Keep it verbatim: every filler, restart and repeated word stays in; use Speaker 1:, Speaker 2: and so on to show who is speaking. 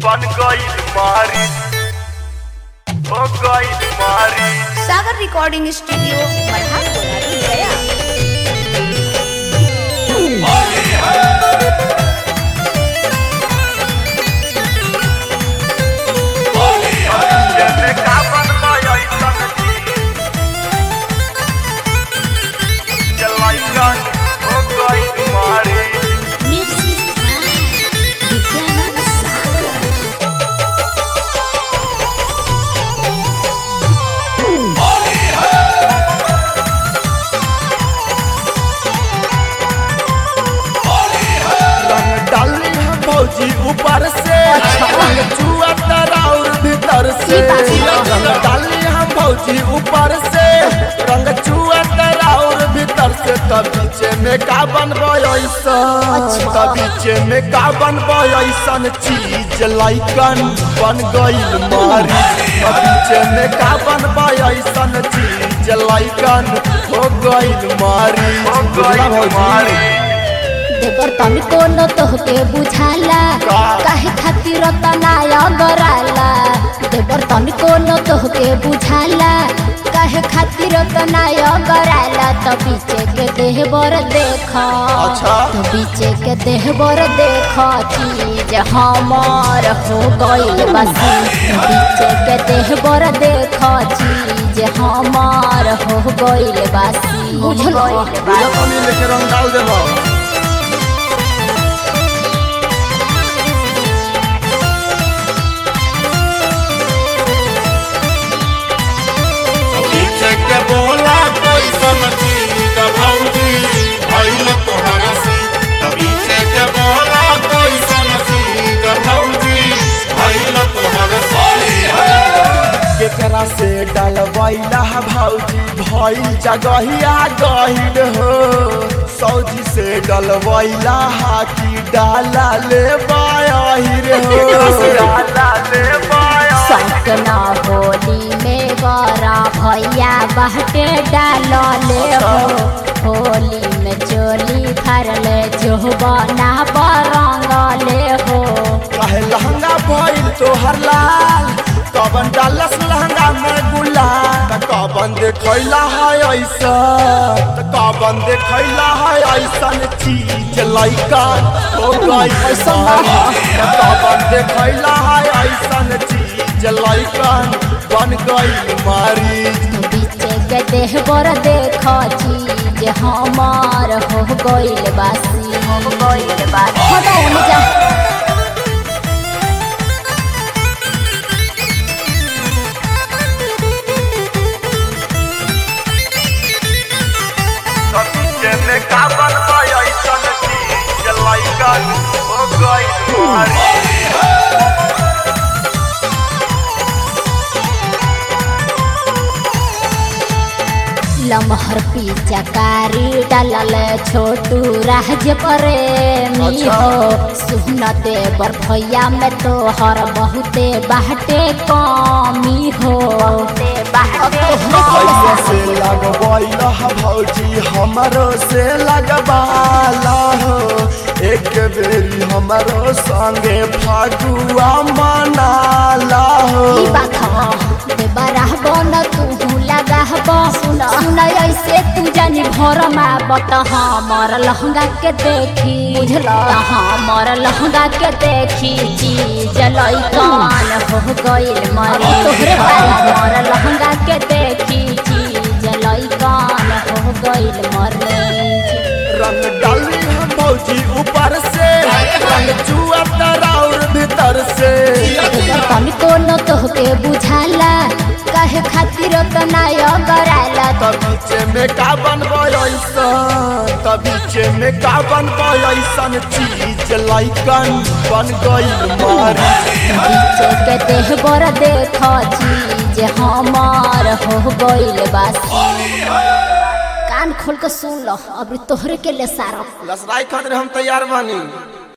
Speaker 1: बन गई मारी हो गई मारी।
Speaker 2: सागर रिकॉर्डिंग स्टूडियो मल्हारपुर गया।
Speaker 3: ऊपर से चुआ और भीतर से रंग डाली हम भौजी ऊपर से रंग चुआ और भीतर से तब बीचे में का बनबो ऐसन तब बीचे में का बनबो ऐसन चीज लाइकन बन गई मारी तब बीचे में का बनबो ऐसन चीज लाइकन हो गई मारी हो गई मारी।
Speaker 4: देवर तनिको न तोहके बुझाला काहे खातिर तनाया गराला देवर तनिको न तोहके बुझाला काहे खातिर तनाया गराला त बीचे के देहबर देख तो बीचे के देहबर देख चीज हमार हो गइल बासी बीचे के देहबर देख चीज हमार हो गइल बासी बुझल
Speaker 3: लेके रंग डाल देबो
Speaker 5: के बोला कोई समझी का भौजी भइल तोहरा से तभी से के बोला कोई समझी का भौजी भइल तोहरा से
Speaker 3: केकरा से डलवैला भौजी भइल जगहिया गहिल हो सौजी से डलवैला हाथी डाला ले बाहिर हो डाला ले
Speaker 4: सकना होली में गरा भैया बहटे डाल ले हो होली में चोली भरले जो बना बरंग ले हो
Speaker 3: कहे लहंगा भइल तोहर लाल कबन डालस लहंगा में गुलाल कबन देखैला है ऐसा कबन देखैला है ऐसन चीज लाइकन हो गई ऐसा कबन देखैला है ऐसन चीज लाइकन बन गई मारी
Speaker 4: बीचे के देहबर देख चीज हमार हो गइल बासी हो गइल बासी हटाओ जा
Speaker 1: में का बनबो ऐसन चीज लाइकन हो गई मारी।
Speaker 4: लमहर पिचकारी डालल छोटू राज प्रेमी हो सुनते बरफैया में तोहर बहुते बाटे कमी हो
Speaker 3: से लगबैला भौजी हमरो से लगबाला हो एक बेरी हमरो संगे फागुआ मनाला हो
Speaker 4: बराबर न तू लगाब सुन सुन ऐसे तू जानी भर में बत हमर लहंगा के देखी बुझल हमर लहंगा के देखी चीज लइकन हो गइल मरी तोहरे हमर लहंगा के देखी चीज लइकन हो गइल मरी
Speaker 3: रंग डाली हम भौजी ऊपर से रंग चुआ और भीतर से
Speaker 4: तनिको न तोहके बुझाला काहे खातिर तनाया गराला
Speaker 3: तब बीचे में का बनबो ऐसन तब बीचे में का बनबो ऐसन चीज लाइकन बन गई मारी
Speaker 4: बीचे के देहबर देख चीज हमार हो गइल बासी कान खोल के सुन लो अभी तोहरे के ले सारा
Speaker 3: लसराई खातिर हम तैयार बानी।